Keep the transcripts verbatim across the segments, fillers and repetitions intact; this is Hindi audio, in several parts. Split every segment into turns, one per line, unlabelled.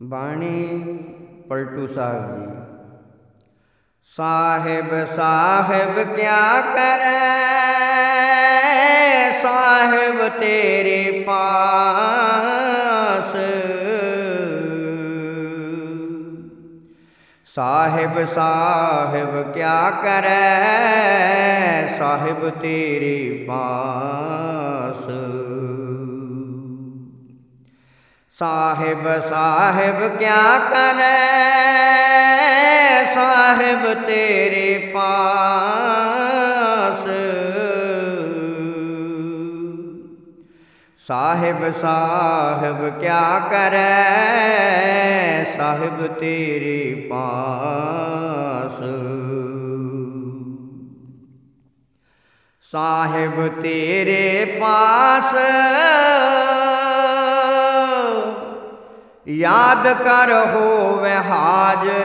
बाणी पलटू साहब जी। साहिब साहिब क्या करे साहिब तेरे पास, साहिब साहिब क्या करे साहिब तेरे पास, साहिब साहिब क्या करे साहिब तेरे पास, साहिब साहिब क्या करे साहिब तेरे पास, साहिब तेरे पास याद कर होवे हाजिर,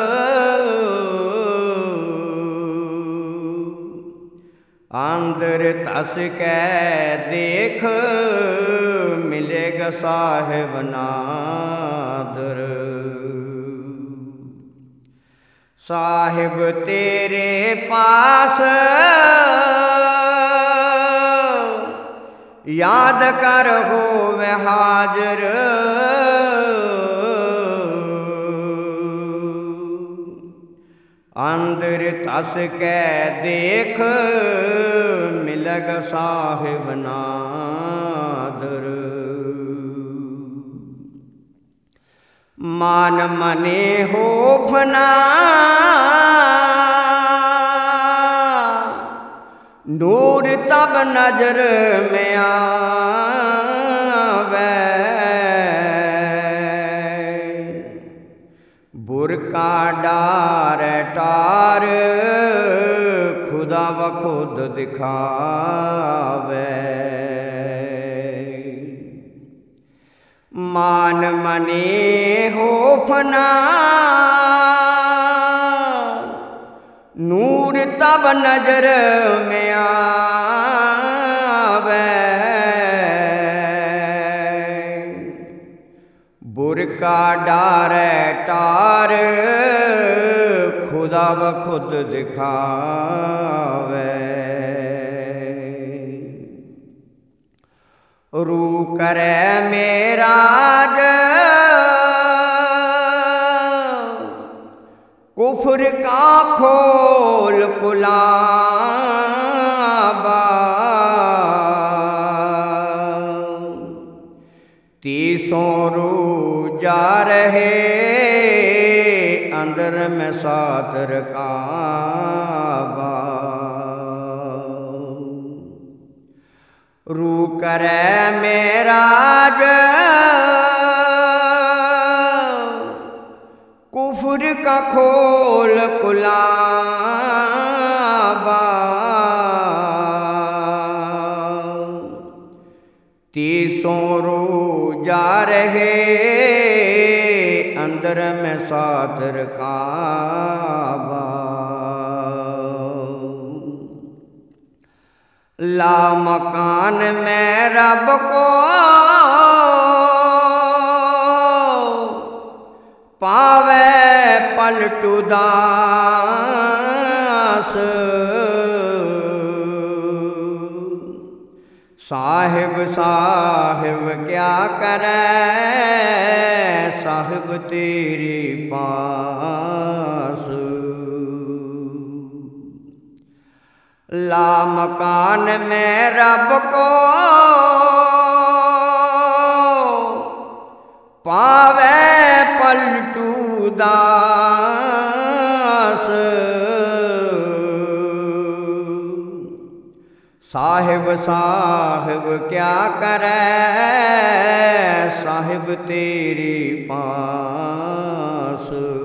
अंदर तस के देख मिलेगा साहिब नादर, साहिब तेरे पास याद कर होवे हाजिर, अंदर तस के देख मिलग साहिब नादर, मान मने हो फना नूर तब नजर में आवे, बुरका डार टार खुदा व खुद दिखावे, मान मने हो फना नूर तब नजर में आवे, बुरका डार टार खुदा ब खुद दिखावे, रू करे मेराज कुफर का खोल कुलाबा, तीसों रू जा रहे अंदर में सातर काबा, रू करे मेराज कुफर का खोल कुलाबा, तीसों रू जा रहे अंदर में सातर काबा, ला मकान में रब को पावे पलटू दास, साहिब साहिब क्या करे साहिब तेरे पास, ला मकान में रब को पावे पलटू दास, साहिब साहिब क्या करे साहिब तेरे पास।